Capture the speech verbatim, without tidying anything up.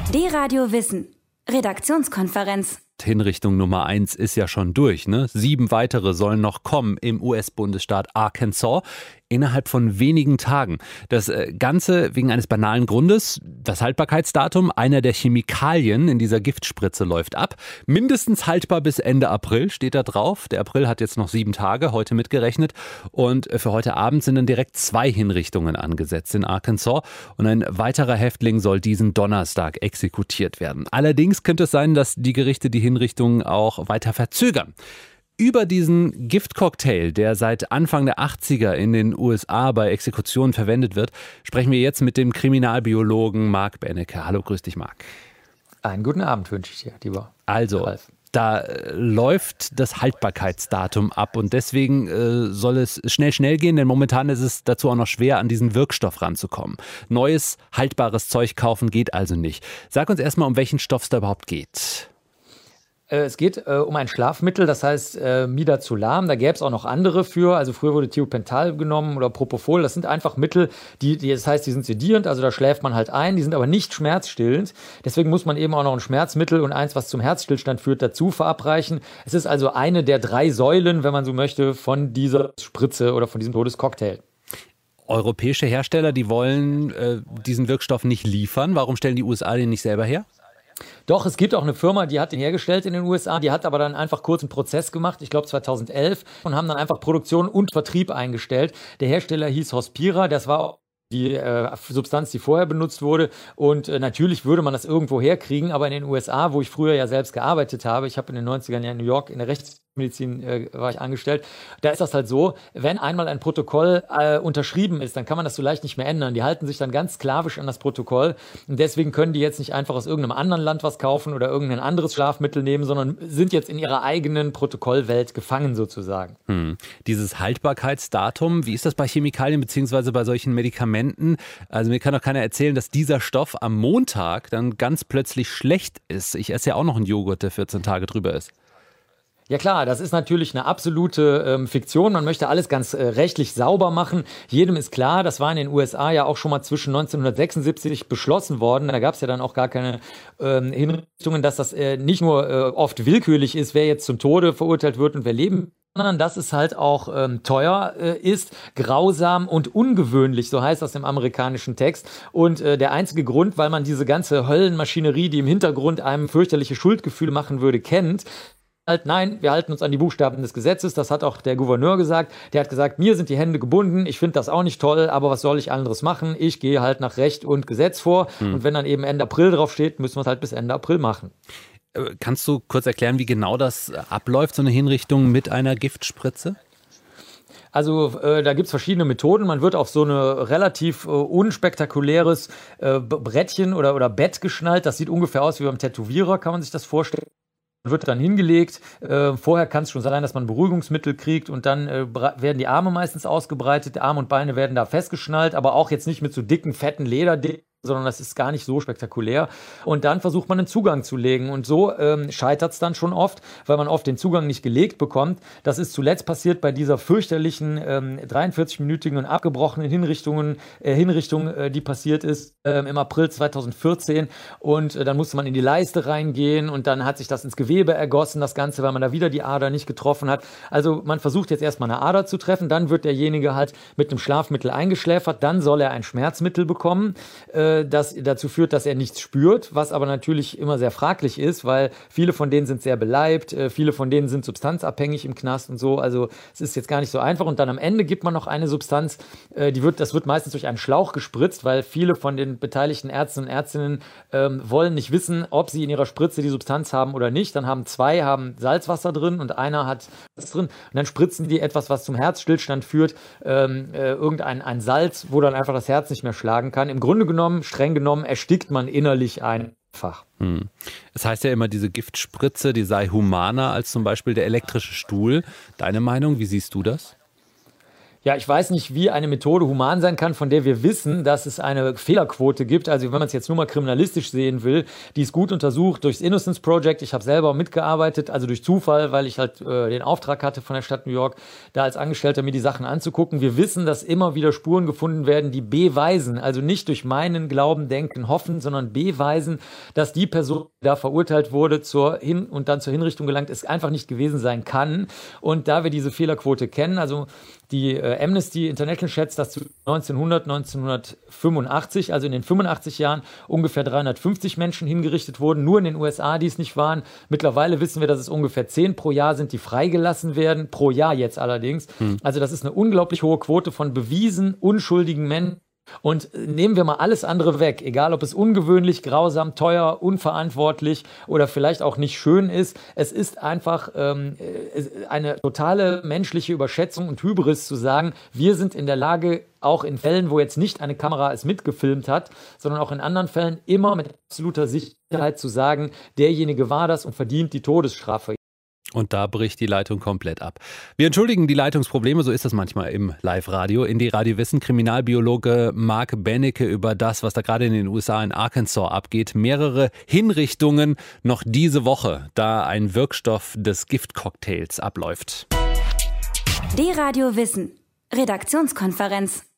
D-Radio Wissen. Redaktionskonferenz. Hinrichtung Nummer eins ist ja schon durch, ne? Sieben weitere sollen noch kommen im U S-Bundesstaat Arkansas innerhalb von wenigen Tagen. Das Ganze wegen eines banalen Grundes. Das Haltbarkeitsdatum einer der Chemikalien in dieser Giftspritze läuft ab. Mindestens haltbar bis Ende April steht da drauf. Der April hat jetzt noch sieben Tage, heute mitgerechnet. Und für heute Abend sind dann direkt zwei Hinrichtungen angesetzt in Arkansas. Und ein weiterer Häftling soll diesen Donnerstag exekutiert werden. Allerdings könnte es sein, dass die Gerichte die Hinrichtungen auch weiter verzögern. Über diesen Giftcocktail, der seit Anfang der achtziger in den U S A bei Exekutionen verwendet wird, sprechen wir jetzt mit dem Kriminalbiologen Marc Benecke. Hallo, grüß dich, Marc. Einen guten Abend wünsche ich dir, lieber Also, Ralf. Da äh, läuft das Haltbarkeitsdatum ab und deswegen äh, soll es schnell, schnell gehen, denn momentan ist es dazu auch noch schwer, an diesen Wirkstoff ranzukommen. Neues, haltbares Zeug kaufen geht also nicht. Sag uns erstmal, um welchen Stoff es da überhaupt geht. Es geht äh, um ein Schlafmittel, das heißt äh, Midazolam. Da gäbe es auch noch andere für. Also früher wurde Thiopental genommen oder Propofol. Das sind einfach Mittel, die, die, das heißt, die sind sedierend, also da schläft man halt ein. Die sind aber nicht schmerzstillend. Deswegen muss man eben auch noch ein Schmerzmittel und eins, was zum Herzstillstand führt, dazu verabreichen. Es ist also eine der drei Säulen, wenn man so möchte, von dieser Spritze oder von diesem Todescocktail. Europäische Hersteller, die wollen äh, diesen Wirkstoff nicht liefern. Warum stellen die U S A den nicht selber her? Doch, es gibt auch eine Firma, die hat den hergestellt in den U S A, die hat aber dann einfach kurz einen Prozess gemacht, ich glaube zweitausendelf, und haben dann einfach Produktion und Vertrieb eingestellt. Der Hersteller hieß Hospira, das war die äh, Substanz, die vorher benutzt wurde, und äh, natürlich würde man das irgendwo herkriegen, aber in den U S A, wo ich früher ja selbst gearbeitet habe, ich habe in den neunzigern ja in New York in der Rechtsmedizin äh, war ich angestellt, da ist das halt so, wenn einmal ein Protokoll äh, unterschrieben ist, dann kann man das so leicht nicht mehr ändern. Die halten sich dann ganz sklavisch an das Protokoll und deswegen können die jetzt nicht einfach aus irgendeinem anderen Land was kaufen oder irgendein anderes Schlafmittel nehmen, sondern sind jetzt in ihrer eigenen Protokollwelt gefangen sozusagen. Hm. Dieses Haltbarkeitsdatum, wie ist das bei Chemikalien bzw. bei solchen Medikamenten? Also mir kann doch keiner erzählen, dass dieser Stoff am Montag dann ganz plötzlich schlecht ist. Ich esse ja auch noch einen Joghurt, der vierzehn Tage drüber ist. Ja klar, das ist natürlich eine absolute ähm, Fiktion. Man möchte alles ganz äh, rechtlich sauber machen. Jedem ist klar, das war in den U S A ja auch schon mal zwischen neunzehnhundertsechsundsiebzig beschlossen worden. Da gab es ja dann auch gar keine ähm, Hinrichtungen, dass das äh, nicht nur äh, oft willkürlich ist, wer jetzt zum Tode verurteilt wird und wer leben, sondern dass es halt auch ähm, teuer äh, ist, grausam und ungewöhnlich, so heißt das im amerikanischen Text. Und äh, der einzige Grund, weil man diese ganze Höllenmaschinerie, die im Hintergrund einem fürchterliche Schuldgefühle machen würde, kennt, halt, nein, wir halten uns an die Buchstaben des Gesetzes, das hat auch der Gouverneur gesagt. Der hat gesagt, mir sind die Hände gebunden, ich finde das auch nicht toll, aber was soll ich anderes machen? Ich gehe halt nach Recht und Gesetz vor. Hm. Und wenn dann eben Ende April drauf steht, müssen wir es halt bis Ende April machen. Kannst du kurz erklären, wie genau das abläuft, so eine Hinrichtung mit einer Giftspritze? Also äh, da gibt's verschiedene Methoden. Man wird auf so eine relativ äh, unspektakuläres äh, Brettchen oder, oder Bett geschnallt. Das sieht ungefähr aus wie beim Tätowierer, kann man sich das vorstellen. Wird dann hingelegt. Äh, vorher kann es schon sein, dass man Beruhigungsmittel kriegt und dann äh, werden die Arme meistens ausgebreitet. Die Arme und Beine werden da festgeschnallt, aber auch jetzt nicht mit so dicken, fetten Lederdingen, sondern das ist gar nicht so spektakulär. Und dann versucht man einen Zugang zu legen. Und so ähm, scheitert es dann schon oft, weil man oft den Zugang nicht gelegt bekommt. Das ist zuletzt passiert bei dieser fürchterlichen ähm, dreiundvierzig-minütigen und abgebrochenen Hinrichtungen, äh, Hinrichtung, äh, die passiert ist ähm, im April zweitausendvierzehn. Und äh, dann musste man in die Leiste reingehen und dann hat sich das ins Gewebe ergossen, das Ganze, weil man da wieder die Ader nicht getroffen hat. Also man versucht jetzt erstmal eine Ader zu treffen, dann wird derjenige halt mit einem Schlafmittel eingeschläfert, dann soll er ein Schmerzmittel bekommen, äh, das dazu führt, dass er nichts spürt, was aber natürlich immer sehr fraglich ist, weil viele von denen sind sehr beleibt, viele von denen sind substanzabhängig im Knast und so, also es ist jetzt gar nicht so einfach. Und dann am Ende gibt man noch eine Substanz, die wird, das wird meistens durch einen Schlauch gespritzt, weil viele von den beteiligten Ärzten und Ärztinnen ähm, wollen nicht wissen, ob sie in ihrer Spritze die Substanz haben oder nicht. Dann haben zwei haben Salzwasser drin und einer hat das drin und dann spritzen die etwas, was zum Herzstillstand führt, ähm, äh, irgendein ein Salz, wo dann einfach das Herz nicht mehr schlagen kann. Im Grunde genommen streng genommen erstickt man innerlich einfach. Hm. Es heißt ja immer, diese Giftspritze, die sei humaner als zum Beispiel der elektrische Stuhl. Deine Meinung, wie siehst du das? Ja, ich weiß nicht, wie eine Methode human sein kann, von der wir wissen, dass es eine Fehlerquote gibt. Also wenn man es jetzt nur mal kriminalistisch sehen will, die ist gut untersucht durchs Innocence Project. Ich habe selber mitgearbeitet, also durch Zufall, weil ich halt äh, den Auftrag hatte von der Stadt New York, da als Angestellter mir die Sachen anzugucken. Wir wissen, dass immer wieder Spuren gefunden werden, die beweisen, also nicht durch meinen Glauben, Denken, Hoffen, sondern beweisen, dass die Person, die da verurteilt wurde, zur Hin- und dann zur Hinrichtung gelangt ist, einfach nicht gewesen sein kann. Und da wir diese Fehlerquote kennen, also die äh, Amnesty International schätzt, dass zu neunzehnhundert, neunzehnhundertfünfundachtzig, also in den fünfundachtzig Jahren, ungefähr dreihundertfünfzig Menschen hingerichtet wurden, nur in den U S A, die es nicht waren. Mittlerweile wissen wir, dass es ungefähr zehn pro Jahr sind, die freigelassen werden, pro Jahr jetzt allerdings. Hm. Also das ist eine unglaublich hohe Quote von bewiesen unschuldigen Menschen. Und nehmen wir mal alles andere weg, egal ob es ungewöhnlich, grausam, teuer, unverantwortlich oder vielleicht auch nicht schön ist. Es ist einfach ähm, eine totale menschliche Überschätzung und Hybris zu sagen, wir sind in der Lage, auch in Fällen, wo jetzt nicht eine Kamera es mitgefilmt hat, sondern auch in anderen Fällen immer mit absoluter Sicherheit zu sagen, derjenige war das und verdient die Todesstrafe. Und da bricht die Leitung komplett ab. Wir entschuldigen die Leitungsprobleme, so ist das manchmal im Live-Radio. In die Radio Wissen Kriminalbiologe Mark Benecke über das, was da gerade in den U S A in Arkansas abgeht. Mehrere Hinrichtungen noch diese Woche, da ein Wirkstoff des Giftcocktails abläuft. Die Radio Wissen Redaktionskonferenz.